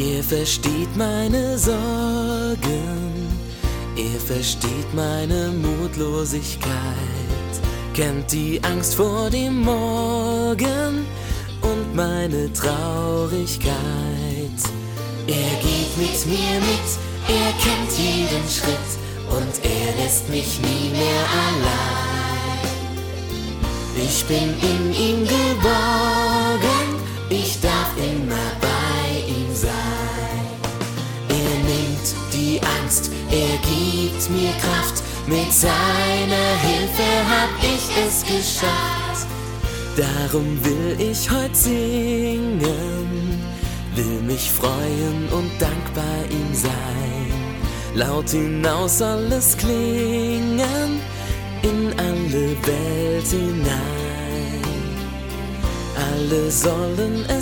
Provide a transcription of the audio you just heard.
Er versteht meine Sorgen, er versteht meine Mutlosigkeit, kennt die Angst vor dem Morgen und meine Traurigkeit. Er geht mit mir mit, er kennt jeden Schritt und er lässt mich nie mehr allein. Ich bin in ihm geborgen, ich darf immer bei ihm sein. Er nimmt die Angst, er gibt mir Kraft, mit seiner Hilfe hab ich es geschafft. Darum will ich heut singen, will mich freuen und dankbar ihm sein. Laut hinaus soll es klingen, in alle Welt hinein. Alle sollen es